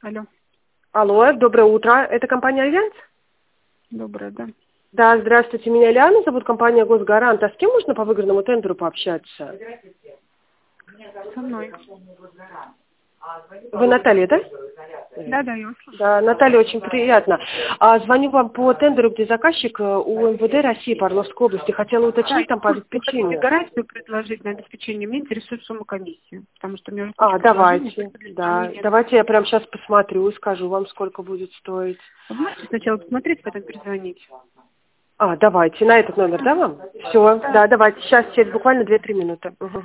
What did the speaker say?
Алло. Алло, доброе утро. Это компания «Альянс»? Доброе, да. Да, здравствуйте. Меня Лиана зовут, компания «Госгарант». А с кем можно по выигранному тендеру пообщаться? Со мной. Вы Наталья, да? Да, я услышала. Да, Наталья, очень приятно. Звоню вам по тендеру, где заказчик у МВД России по Орловской области. Хотела уточнить там по Вы хотите обеспечению. гарантию предложить на обеспечение? Меня интересует сумма комиссии, потому что у меня уже куча предложений. Давайте. Да, давайте я прямо сейчас посмотрю и скажу вам, сколько будет стоить. Вы можете сначала посмотреть, потом перезвонить? Давайте. На этот номер, да, вам? Все, да, давайте. Сейчас, через буквально 2-3 минуты. Угу.